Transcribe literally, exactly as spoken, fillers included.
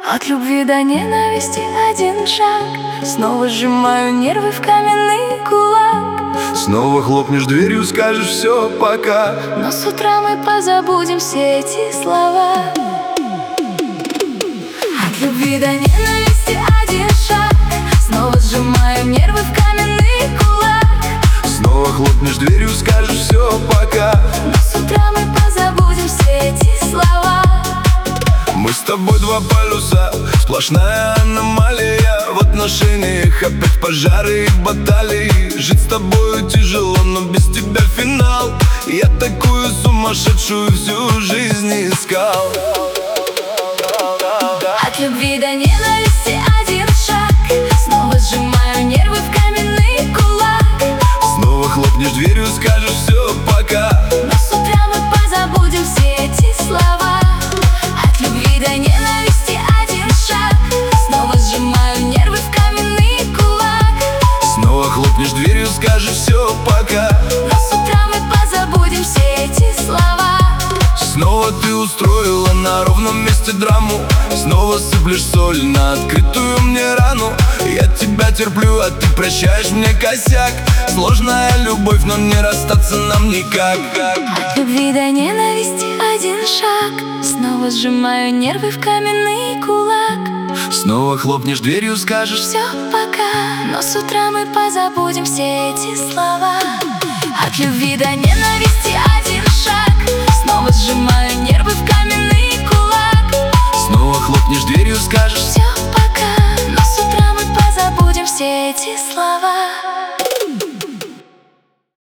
От любви до ненависти один шаг. Снова сжимаю нервы в каменный кулак. Снова хлопнешь дверью, скажешь все, пока. Но с утра мы позабудем все эти слова. От любви до ненависти один шаг. Снова сжимаю нервы в каменный кулак. Снова хлопнешь дверью, скажешь все, пока. Но с утра мы позабудем все эти слова. Мы с тобой два полюса, сплошная аномалия. В отношениях опять пожары и баталии. Жить с тобою тяжело, но без тебя финал. Я такую сумасшедшую всю жизнь искал. От любви до ненависти один шаг. Снова сжимаю нервы в каменный кулак. Снова хлопнешь дверью, скажешь все, пока. Но с утра мы позабудем все эти слова. От любви до ненависти один шаг. Снова сжимаю нервы в каменный кулак. Снова хлопнешь дверью, скажешь все, пока. Но с утра мы позабудем все эти слова. Снова ты устроила на ровном месте драму. Снова сыплешь соль на открытую мне рану. Я тебя терплю, а ты прощаешь мне косяк. Сложная любовь, но не расстаться нам никак. От любви до ненависти один шаг. Снова сжимаю нервы в каменный кулак. Снова хлопнешь дверью, скажешь все, пока. Но с утра мы позабудем все эти слова. От любви до ненависти один шаг. Снова сжимаю нервы в каменный кулак. Снова хлопнешь дверью, скажешь все, пока. Но с утра мы позабудем все эти слова.